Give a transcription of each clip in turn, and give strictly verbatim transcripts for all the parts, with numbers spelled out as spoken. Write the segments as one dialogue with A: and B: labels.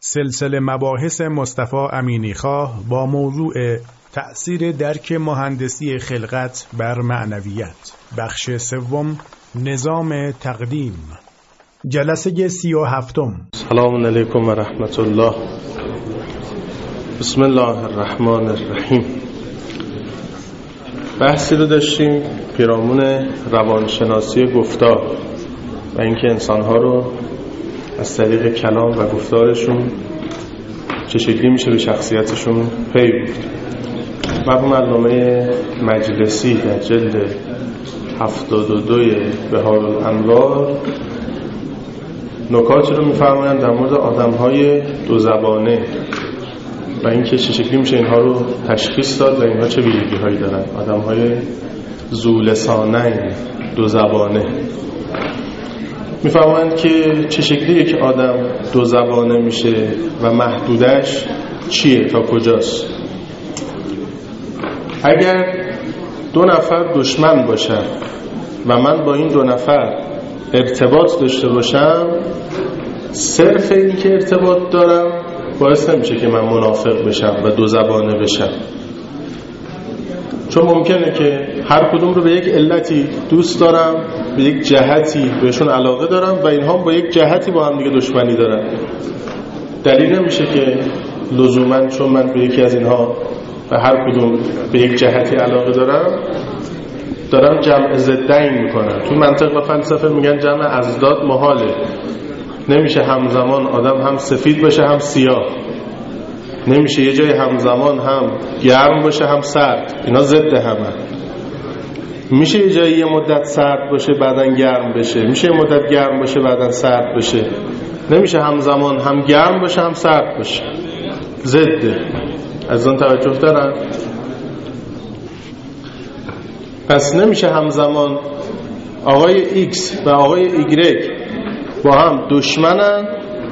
A: سلسله مباحث مصطفی امینیخواه با موضوع تأثیر درک مهندسی خلقت بر معنویت، بخش سوم، نظام تقدیم، جلسه سی و هفتم.
B: سلام علیکم و رحمت الله. بسم الله الرحمن الرحیم. بحثی رو داشتیم پیرامون روانشناسی گفتار و اینکه انسان‌ها رو از طریق کلام و گفتارشون چه شکلی میشه به شخصیتشون پی برد. مرحوم علامه مجلسی در جلد هفتاد و دو بهارالانوار نکاتی رو میفرمایند در مورد آدم‌های دو زبانه و اینکه چه شکلی میشه اینها رو تشخیص داد و اینها چه ویژگی‌هایی دارن. آدم‌های ذو لسانین، دو زبانه. میفرمایند که چه شکلی یک آدم دو زبانه میشه و محدودش چیه، تا کجاست. اگر دو نفر دشمن باشن و من با این دو نفر ارتباط داشته باشم، صرف این که ارتباط دارم باعث نمیشه که من منافق بشم و دو زبانه بشم، چون ممکنه که هر کدوم رو به یک علتی دوست دارم، به یک جهتی بهشون علاقه دارم و اینها با یک جهتی با هم دیگه دشمنی دارن. دلیل نمیشه که لزوماً چون من به یکی از اینها و هر کدوم به یک جهتی علاقه دارم دارم جمع ضدین میکنم. تو منطق و فلسفه میگن جمع ازداد محاله. نمیشه همزمان آدم هم سفید باشه هم سیاه، نمیشه یه جای همزمان هم گرم باشه هم سرد، اینا ضد همه. میشه یه جایی یه مدت سرد باشه بعدن گرم بشه، میشه یه مدت گرم باشه بعدن سرد بشه، نمیشه همزمان هم گرم باشه هم سرد باشه، ضده. از اون توجه دارن؟ پس نمیشه همزمان آقای ایکس و آقای ایگرگ با هم دشمنن.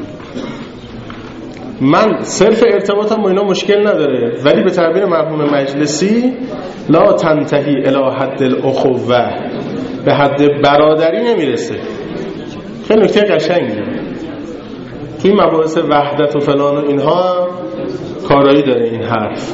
B: من صرف ارتباطم با اینا مشکل نداره، ولی به تعبیر مرحوم مجلسی لا تنتهی الی حد الاخوه، به حد برادری نمیرسه. خیلی نکته قشنگیه. توی مباحث وحدت و فلان و اینها کارایی داره این حرف.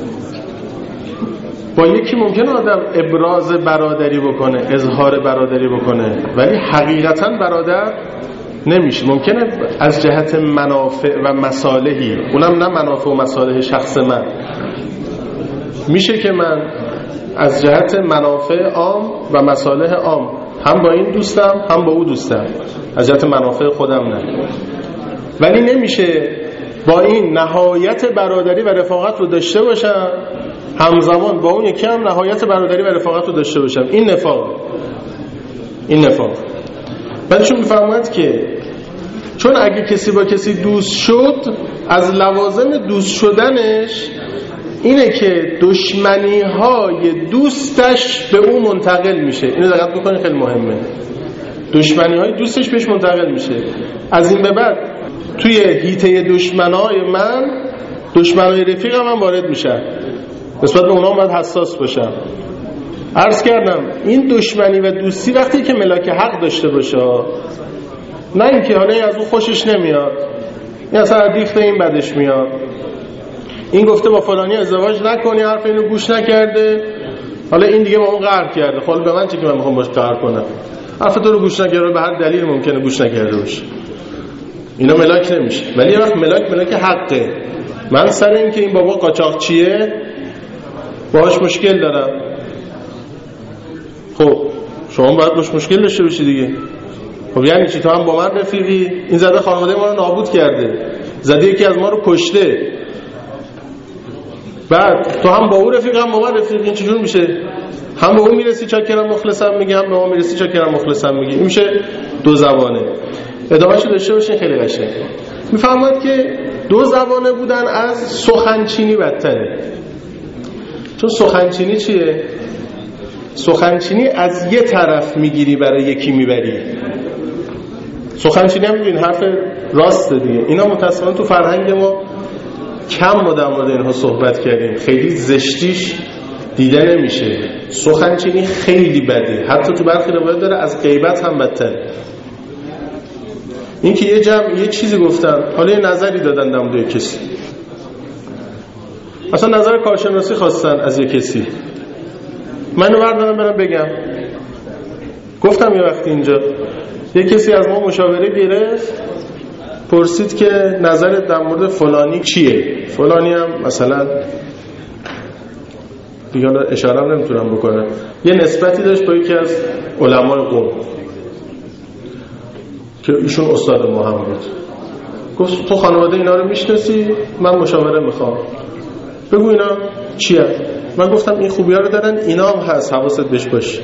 B: با یکی ممکنه آدم ابراز برادری بکنه، اظهار برادری بکنه، ولی حقیقتا برادر نمیشه. ممکنه از جهت منافع و مصالحی، اونم نه منافع و مصالح شخص من، میشه که من از جهت منافع عام و مصالح عام هم با این دوستم هم با او دوستم، از جهت منافع خودم نه. ولی نمیشه با این نهایت برادری و رفاقت رو داشته باشم همزمان با اون یکی هم نهایت برادری و رفاقت رو داشته باشم. این نفاق، این نفاق. بعدشون میفرماید که چون اگه کسی با کسی دوست شد، از لوازم دوست شدنش اینه که دشمنی های دوستش به او منتقل میشه. اینو دقت بکنید، خیلی مهمه. دشمنی های دوستش بهش منتقل میشه. از این به بعد توی حیطه دشمنای من دشمنای رفیقم هم وارد میشن، نسبت به اونا باید حساس باشم. عرض کردم این دشمنی و دوستی وقتی که ملاک حق داشته باشه، نه اینکه حالا از اون خوشش نمیاد، این اصلا دیخته این بدش میاد، این گفته با فلانی ازدواج نکنی، حرف اینو گوش نکرده، حالا این دیگه با اون قهر کرده، خب به من چه که من میخوام باش قهر کنم، حرف تو رو گوش نکرده، به هر دلیل ممکنه گوش نکرده باشه، اینا ملاک نمیشه. ولی یه وقت ملاک ملاک حقه. من سر این که این بابا قاچاقچیه باهاش مشکل دارم، خب شما باید باش مشکل داشته باشی دیگه. خب یعنی چی؟ تو هم با من رفیقی، این زده خانواده ما رو نابود کرده، زده یکی از ما رو کشته، بعد تو هم با او رفیق هم با من رفیقی، این چجور میشه؟ هم به اون میرسی چاکرم مخلصم میگی، هم به ما میرسی چاکرم مخلصم میگی. این میشه دو زبانه. ادامه‌شو داشته باشین، خیلی قشنگه. میفهمید که دو زبانه بودن از سخنچینی بدتره. چون سخنچینی چیه؟ سخنچینی از یه طرف میگیری برای یکی میبری. سخنچینی هم ببین حرف راست دیگه. اینا متأسفانه تو فرهنگ ما کم ما در مورد اینها صحبت کردیم، خیلی زشتیش دیده نمیشه. سخنچینی خیلی بده، حتی تو برخی روایات داره از غیبت هم بدتر. این که یه جمع یه چیزی گفتن، حالا یه نظری دادن در مورد کسی، اصلا نظر کارشناسی خواستن از یه کسی، منو بردارم برم بگم. گفتم یه وقتی اینجا یه کسی از ما مشاوره گرفت، پرسید که نظرت در مورد فلانی چیه؟ فلانی هم مثلا دیگه اشاره هم نمیتونم بکنم، یه نسبتی داشت با یکی از علمای قوم که ایشون استاد ما هم بود. گفت تو خانواده اینا رو میشناسی؟ من مشاوره میخوام، بگو اینا چیه؟ من گفتم این خوبی ها رو دارن، اینا هم هست، حواست بهش باشه.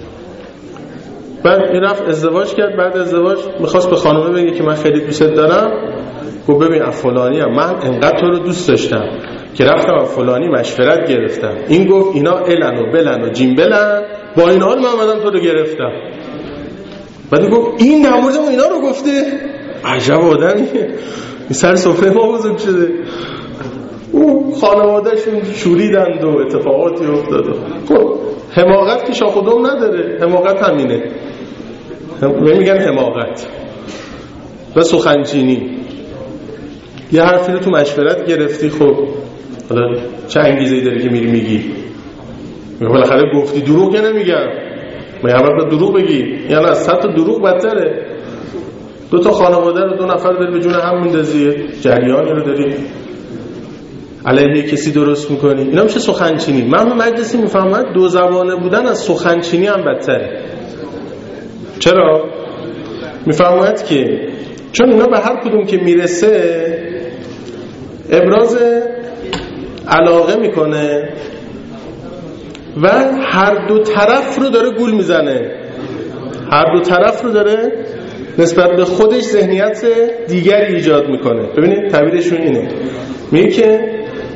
B: بعد این رفت ازدواج کرد. بعد ازدواج میخواست به خانومه بگه که من خیلی دوست دارم. گفت ببین فلانی هم من انقدر تو رو دوست داشتم که رفتم از فلانی مشورت گرفتم، این گفت اینا الن و بلن و جیم بلن، با این حال من اومدم تو رو گرفتم. بعد گفت این در مورد ما اینا رو گفته؟ عجب آدمیه، این سر سفره ما بزرگ شده. او خانوادهشون شوریدند و اتفاقاتی افتاد. خب حماقت که شاخ و دم نداره، حماقت همینه، میگن حماقت و سخنچینی. یه حرفی رو تو مشورت گرفتی، خب حالا چه انگیزه‌ای داری که میری میگی؟ بالاخره گفتی، دروغ که نمیگم، من همه باید دروغ بگی، یعنی از صد تا دروغ بدتره. دو تا خانواده رو دو نفر داری به جون هم میندازی، جریانی رو داری علیه کسی درست میکنی، اینا میشه سخنچینی. من مجلسی میفهمم دو زبانه بودن از سخنچینی هم بدتره. چرا؟ میفهمم که چون اینا به هر کدوم که میرسه ابراز علاقه میکنه و هر دو طرف رو داره گول میزنه، هر دو طرف رو داره نسبت به خودش ذهنیت دیگری ایجاد میکنه. ببینید تعبیرشون اینه، میگه که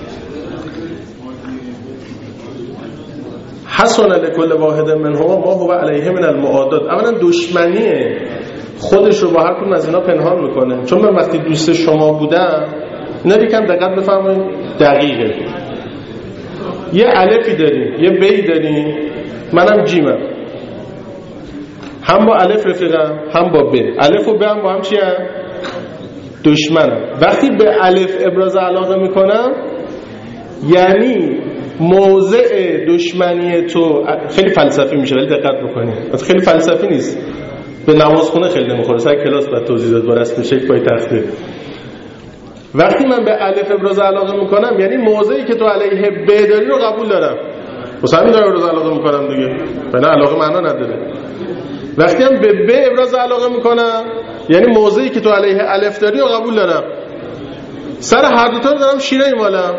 B: حسن لکل واحد منهما ما هو علیه من المعادات. اولا دشمنی خودش رو با هر کدوم از اینا پنهان میکنه. چون من وقتی دوست شما بودم، اینا یکم دقت بفرمایید، دقیقه. یه الفی داریم، یه بی داریم، منم جیمم، هم با الف رفیقم هم با ب. الف و ب هم با هم چی هم؟ دشمنم. وقتی به الف ابراز علاقه میکنم یعنی موضع دشمنی تو، خیلی فلسفی میشه ولی دقت بکنید، خیلی فلسفی نیست، به نماز خونه خیلی نمیخوره، سر کلاس باید توضیح داد با رسم شکل پای تخته. وقتی من به الف ابراز علاقه میکنم یعنی موضعی که تو علیه ب داری رو قبول دارم، بس همین دارم ابراز علاقه میکنم دیگه، بنا علاقه معنا نداره. وقتی هم به ب ابراز علاقه میکنم یعنی موضعی که تو علیه الف داری رو قبول دارم. سر هر دو تا رو دارم شیره ایمالم.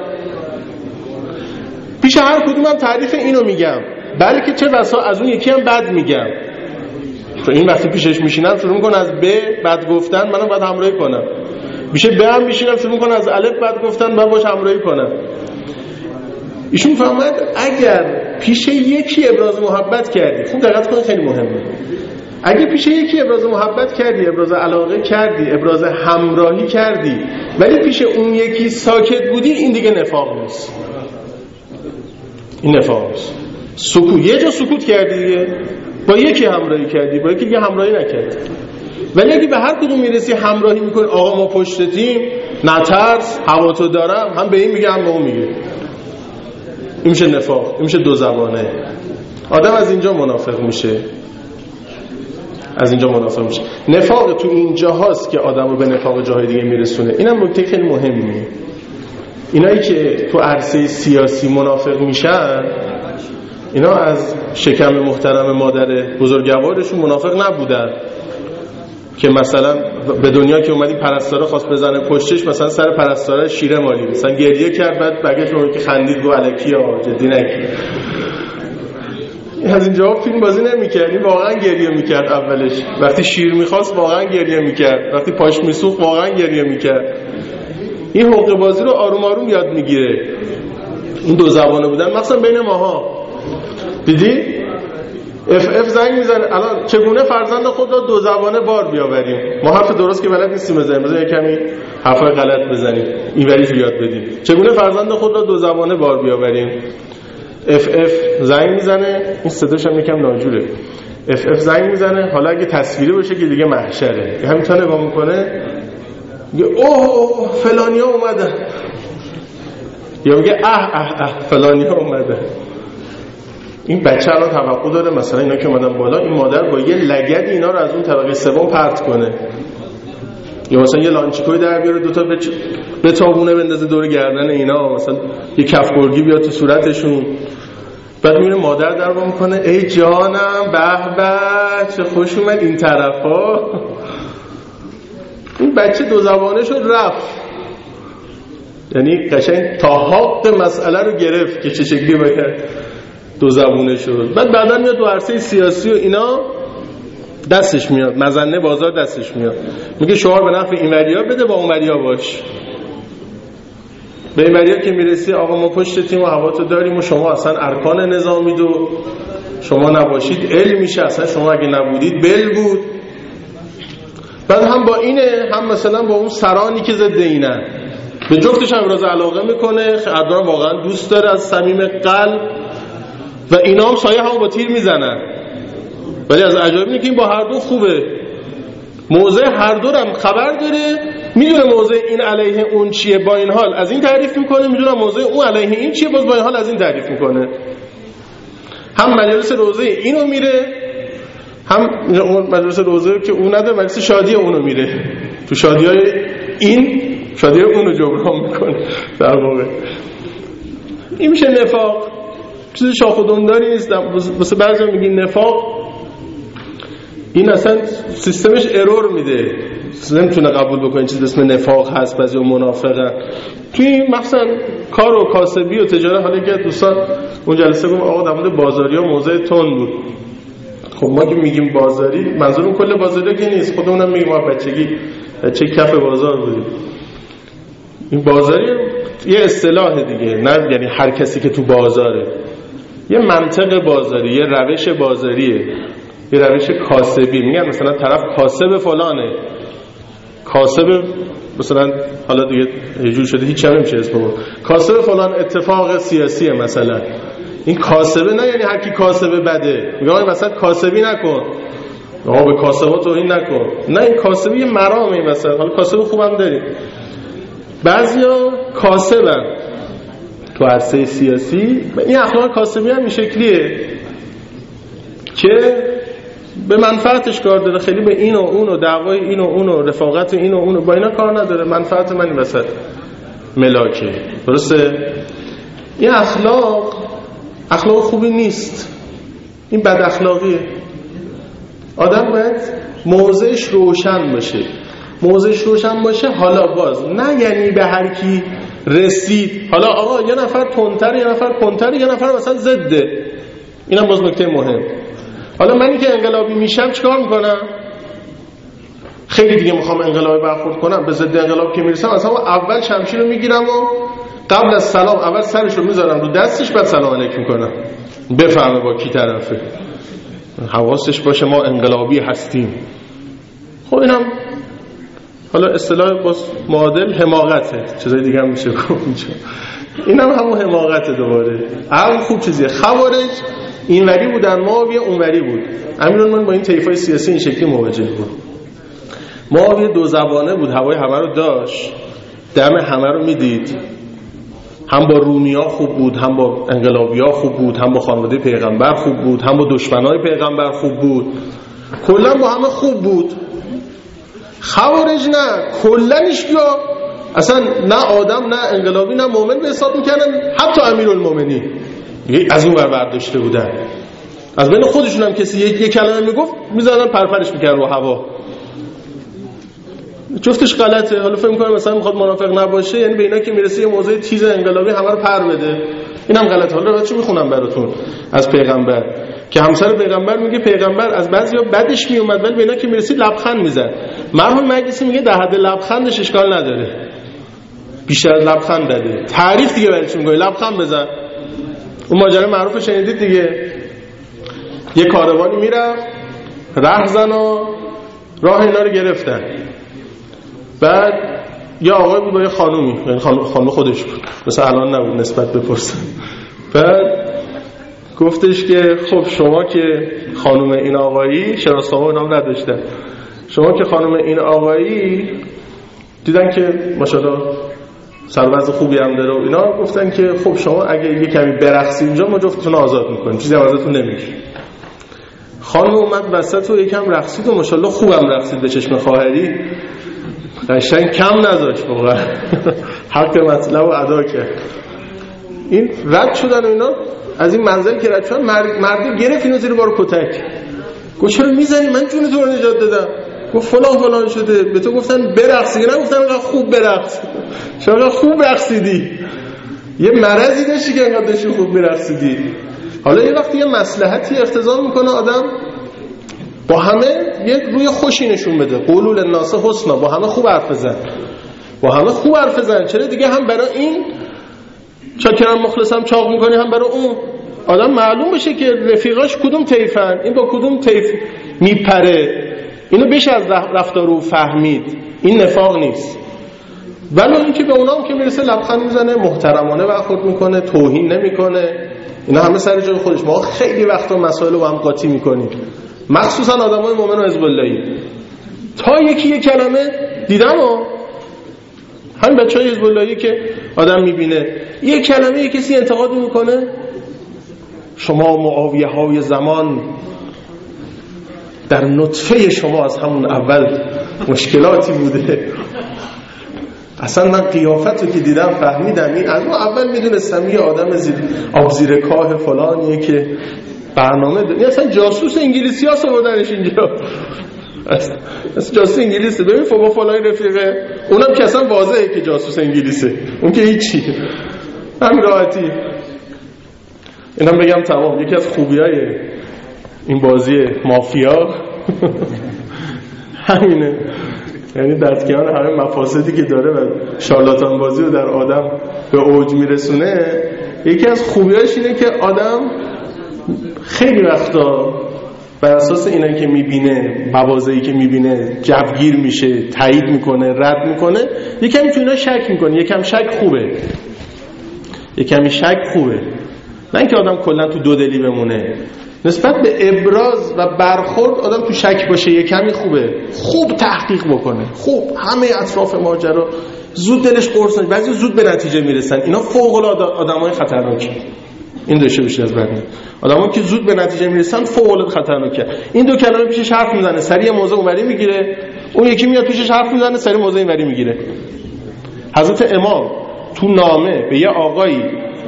B: پیش هر کدومم تعریف اینو میگم، بلکه چه بسا از اون یکی هم بد میگم. تو این وقتی پیشش میشینم شروع میکنه از ب بد گفتن، منم باید همراهی کنم. میشه ب هم میشینم شروع میکنه از الف بد گفتن، من باش همراهی کنم. ایشون فهمد اگر پیش یکی ابراز محبت کردی، خوب دقت کنید خیلی مهمه، اگه پیش یکی ابراز محبت کردی، ابراز علاقه کردی، ابراز همراهی کردی، ولی پیش اون یکی ساکت بودی، این دیگه نفاق نیست. این نفاق نیست. سکوت، یه جا سکوت کردی دیگه، با یکی همراهی کردی، با یکی دیگه همراهی نکردی. ولی اگه به هر کدوم میرسی همراهی میکنی، آقا ما پشتتیم، نترس، هوا تو دارم، هم به این میگه هم به اون میگه، این میشه نفاق، این میشه دو زبانه. آدم از اینجا منافق میشه، از اینجا منافق میشه. نفاق تو اینجا هاست که آدم رو به نفاق جاهای دیگه میرسونه. اینم نکته خیلی مهمیه. اینایی که تو عرصه سیاسی منافق میشن، اینا از شکم محترم مادر بزرگوارشون منافق نبودن که مثلا به دنیا که اومدی پرستاره خواست بزنه پشتش، مثلا سر پرستاره شیره مالی، مثلا گریه کرد، بعد بگش اون که خندید گو الکی ها جدی نگیر. از اینجا فیلم بازی نمی‌کرد، این واقعا گریه می‌کرد. اولش وقتی شیر می‌خواست واقعا گریه می‌کرد، وقتی پاش میسوخت واقعا گریه می‌کرد. این حقوق بازی رو آروم آروم یاد میگیره. این دو زبانه بودن مثلا بین ماها، دیدی اف اف زنگ میزنه الان چگونه فرزند خود را دو زبانه بار بیاوریم. ما حرف درست که بلد نیستیم بزنیم، بزنیم یک کمی حرفای غلط بزنیم، این وریش یاد بدیم. چگونه فرزند خود را دو زبانه بار بیاوریم. اف اف زنگ میزنه، این صداش هم یکم ناجوره. اف اف زنگ میزنه، حالا اگه تصویری باشه که دیگه محشره، همینطور نگاه میکنه میگه اوه فلانی ها اومدن، یا میگه اه اه اه فلانی ها اومدن. این بچه الان توقع داره مثلا اینا که اومدن بالا این مادر با یه لگد اینا رو از اون طبقه سوم پرت کنه، یا مثلا یه لانچیکوی در بیاره دوتا بچ... به تابونه بندازه دور گردن اینا، مثلا یه کفگرگی بیاد تو صورتشون. بعد میره مادر در با میکنه ای جانم به به چه خوش اومد این طرفا. این بچه دو زبانه شد رفت، یعنی قشنگ تا حق مسئله رو گرفت که چه شکلی باید دو زبونه شد. بعد بعدا میاد تو عرصه سیاسی و اینا دستش میاد، مزنه بازار دستش میاد، میگه شعار به نفع اینوریا بده با اونوریا باش. به اینوریا که میرسی آقا ما پشتتیم و هواتو داریم و شما اصلا ارکان نظامی دو شما نباشید علم میشه، اصلا شما اگه نبودید بل بود. بعد هم با اینه هم مثلا با اون سرانی که ضد اینن، به جفتش هم ابراز علاقه میکنه، اردوان واقعا دوست داره از صمیم قلب و اینا هم سایه هم با تیر میزنن. ولی از عجایب اینه که این با هر دو خوبه، موضع هر دو هم خبر داره، میدونه موضع این علیه اون چیه با این حال از این تعریف میکنه، میدونه موضع اون علیه این چیه باز با این حال از این تعریف میکنه. هم مجلس روزه اینو میره، هم اون مجلس روزه که اون نداره مجلس شادی اونو میره، تو شادیای این شادی اونو جبران میکنه. در واقع این میشه نفاق، چیز شاخ و دندانی نیست. واسه بعضیا میگین نفاق این اصلا سیستمش ارور میده، نمیتونه قبول بکنه چیز اسم نفاق هست. بعضیا منافقن توی مثلا کار و کاسبی و تجارت. حالا که دوستان اون جلسه گفت آقا در مورد بازاری ها موضع تون بود. خب ما که میگیم بازاری منظورم کل بازاری که نیست، خودمونم میگیم ما بچگی بچه کف بازار بودیم. این بازاری یه اصطلاح دیگه، نه یعنی هر کسی که تو بازاره، یه منطق بازاری، یه روش بازاریه، یه روش کاسبی. میگن مثلا طرف کاسب فلانه، کاسب مثلا حالا دیگه یه جور شده هیچ هم نمیشه اسم بود، کاسب فلان اتفاق سیاسیه مثلا. این کاسبه نه یعنی هر کی کاسبه بده، میگه آقا مثلا کاسبی نکن، آقا به کاسبا توهین نکن. نه این کاسبی یه مرامه مثلا. حالا کاسب خوبم داریم، بعضیا کاسبن تو عرصه سیاسی. این اخلاق کاسبی هم این شکلیه که به منفعتش کار داره، خیلی به این و اون و دعوای این و اون و رفاقت این و اون و با اینا کار نداره، منفعت من این وسط ملاکه. درسته؟ این اخلاق اخلاق خوبی نیست، این بد اخلاقیه. آدم باید موضعش روشن باشه. موضعش روشن باشه حالا باز نه یعنی به هر کی رسید حالا آقا یه نفر تندتر یه نفر کنتر یه نفر مثلا ضده. اینم باز نکته مهم. حالا منی که انقلابی میشم چیکار میکنم؟ خیلی دیگه میخوام انقلابی برخورد کنم، به ضد انقلاب که میرسم اصلا اول شمشیر رو میگیرم و قبل از سلام اول سرش رو میذارم رو دستش، بعد سلام علیک میکنم، بفهمه با کی طرفه، حواسش باشه ما انقلابی هستیم. خب اینم حالا اصطلاح باز معادل حماقته، چیزای دیگه هم میشه گفت اینجا. اینم هم همون حماقته دوباره. عقل خوب چیزیه. خوارج اینوری بودن، معاویه اونوری بود. امیرالمومنین با این طیفای سیاسی این شکلی مواجه بود. معاویه دو زبانه بود، هوای همه رو داشت، دم همه رو میدید، هم با رومیا خوب بود، هم با انقلابیا خوب بود، هم با خانواده پیغمبر خوب بود، هم با دشمنای پیغمبر خوب بود، کلا با همه خوب بود. خوارج نه، کلا هیچکیا اصلا نه آدم نه انقلابی نه مؤمن به حساب میکنن، حتی امیرالمومنین از اون ور برداشته بودن. از بین خودشون هم کسی یک, یک کلمه میگفت میزدن پرپرش میکرد رو هوا. جفتش غلطه. حالا فکر میکنم مثلا میخواد منافق نباشه، یعنی به اینا که میرسه یه موضوع تیز انقلابی همه رو پر بده. اینم غلطه. حالا بعد چی میخونم براتون از پیغمبر که همسر پیغمبر میگه پیغمبر از بعضیا بدش میومد ولی به اینا که میرسید لبخند میزد. مرحوم مجلسی میگه در حد لبخندش اشکال نداره، بیشتر از لبخند بده. تعریف دیگه برای چی میگه؟ لبخند بزن. اون ماجرا معروف شنیدید دیگه، یه کاروانی میرفت رهزنا راه اینا رو گرفتن، بعد یه آقای بود با یه خانومی، یعنی خانم خودش بود، مثلا الان نبود نسبت بپرسن. بعد گفتش که خب شما که خانم این آقایی شناسنامه نام نداشتن. شما که خانم این آقایی دیدن که ماشاءالله سرباز خوبی هم داره و اینا، گفتن که خب شما اگه یه کمی برقصی اینجا ما جفتتون آزاد میکنیم، چیزی هم ازتون نمیگیم. خانم اومد وسط و یکم رقصید و ماشاءالله خوبم رقصید به چشم خواهری، قشنگ کم نذاشت واقعا حق مطلب رو ادا کرد. این رد شدن و اینا، از این منزل که رد شدن مرد مرد گرفت اینو زیر بار کتک، گفت چرا میزنی؟ من جون تو رو نجات دادم. گفت فلان فلان شده، به تو گفتن برقصی، نگفتن انقدر خوب برقص، چرا خوب رقصیدی؟ یه مرضی داشتی که انقدر داشتی خوب میرقصیدی. حالا یه وقتی یه مصلحتی اقتضا میکنه آدم با همه یه روی خوشی نشون بده، قولوا للناس حسنا، با همه خوب حرف بزن، با همه خوب حرف بزن. چرا دیگه هم برای این چاکرم مخلصم چاق میکنی، هم برای اون آدم معلوم بشه که رفیقاش کدوم طیفن، این با کدوم طیف میپره. اینو بشه از رفتار رو فهمید، این نفاق نیست. ولی این که به اونام که میرسه لبخند میزنه، محترمانه برخورد میکنه، توهین نمیکنه، اینا همه سر جای خودش. ما خیلی وقتا مسائل رو با هم قاطی میکنیم، مخصوصا آدمای مؤمن و حزب اللهی. تا یکی یک کلمه دیدم و همین بچهای حزب اللهی که آدم میبینه یک کلمه یک کسی انتقاد میکنه، شما معاویه های زمان در نطفه شما از همون اول مشکلاتی بوده. اصلا من قیافتو که دیدم فهمیدم این از اون اول میدونستم یه آدم زیر آب زیر کاه فلانیه که برنامه داره. اصلا جاسوس انگلیسی ها سوردنش اینجا، اصلا جاسوس انگلیسه. ببین فوق فلان رفیقه، اونم که اصلا واضحه که جاسوس انگلیسه، اون که هیچی، همین راحتی. اینم بگم تمام. یکی از خوبیای این بازی مافیا همینه، یعنی دستگیران همه مفاسدی که داره و شارلاتان بازی رو در آدم به اوج میرسونه. یکی از خوبیاش اینه که آدم خیلی وقتا بر اساس اینایی که میبینه، موازه‌ای که میبینه، جوگیر میشه، تایید میکنه، رد میکنه، یکم تو اینا شک میکنه. یکم شک خوبه، یکمی شک خوبه، نه اینکه آدم کلا تو دو دلی بمونه. نسبت به ابراز و برخورد آدم تو شک باشه یه کمی خوبه، خوب تحقیق بکنه، خوب همه اطراف ماجرا، زود دلش قرص نشه. بعضی زود به نتیجه میرسن، اینا فوق العاده آدمای خطرناکی. این دوشه بشه از بعد آدمایی که زود به نتیجه میرسن فوق العاده خطرناکه. این دو کلمه پیشش حرف میزنه، سریع موضوع اونوری میگیره، اون یکی میاد پیشش حرف میزنه، سریع موضوع اینوری میگیره. حضرت امام تو نامه به یه آقایی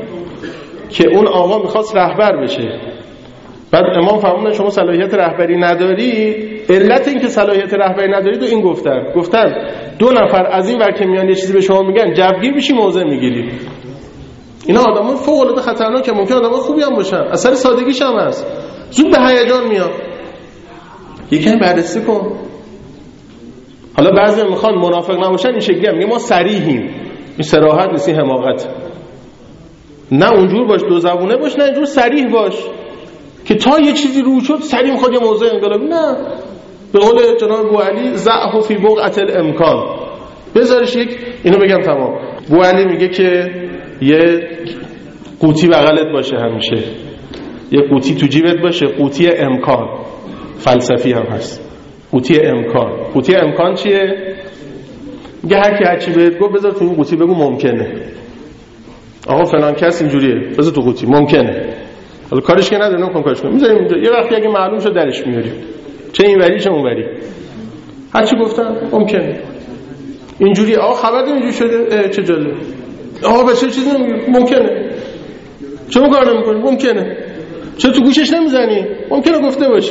B: که اون آقا میخواست رهبر بشه، بعد امام فرمودن شما صلاحیت رهبری نداری. علت این که صلاحیت رهبری ندارید و این گفتن گفتن دو نفر از این ور که میان یه چیزی به شما میگن، جوگیر بشی موضع میگیری. اینا آدمای فوق العاده خطرناکه، ممکن آدمای خوبی هم باشن، اثر سادگیش هم هست، زود به هیجان میاد. یکی بررسی کن. حالا بعضی میخوان منافق نباشن، این شکلی هم میگه ما صریحیم. این صراحت نیست، این حماقت. نه اونجور باش، دو زبونه باش، نه اینجور صریح باش که تا یه چیزی رو شد سریع میخواد یه موضوع انقلابی. نه، به قول جناب بوعلی ضعف فی بقعة الامکان، بذارش یک اینو بگم تمام. بوعلی میگه که یه قوطی بغلت باشه، همیشه یه قوطی تو جیبت باشه، قوطی امکان. فلسفی هم هست قوطی امکان. قوطی امکان چیه؟ میگه هر کی هر چی بهت گفت بذار تو این قوطی بگو ممکنه. آقا فلان کس اینجوریه، بذار تو قوطی ممکنه. حالا کارش که نداره، نمیخوام کارش کنم، میذاریم اونجا. یه وقتی اگه معلوم شد درش میاریم، چه اینوری چه اونوری، هر چی گفتن ممکنه. اینجوری آقا خبر اینجوری شده، چه جالب. آقا بچه چیزی نمیگه، ممکنه. چرا کار نمیکنی؟ ممکنه. چرا تو گوشش نمیزنی؟ ممکنه گفته باشه،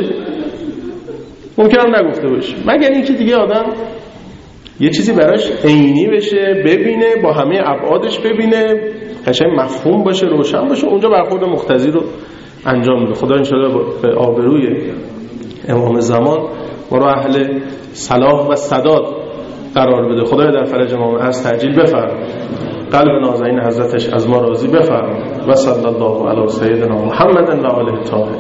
B: ممکنه هم نگفته باشه. مگر اینکه دیگه آدم یه چیزی براش عینی بشه، ببینه، با همه ابعادش ببینه، قشنگ مفهوم باشه، روشن باشه، اونجا برخورد مقتضی رو انجام میده. خدا انشالله به آبروی امام زمان ما رو اهل صلاح و سداد قرار بده. خدای در فرج امام از تعجیل بفرما، قلب نازنین حضرتش از ما راضی بفرما. و صلی الله علی سیدنا محمد و آله الطاهرین.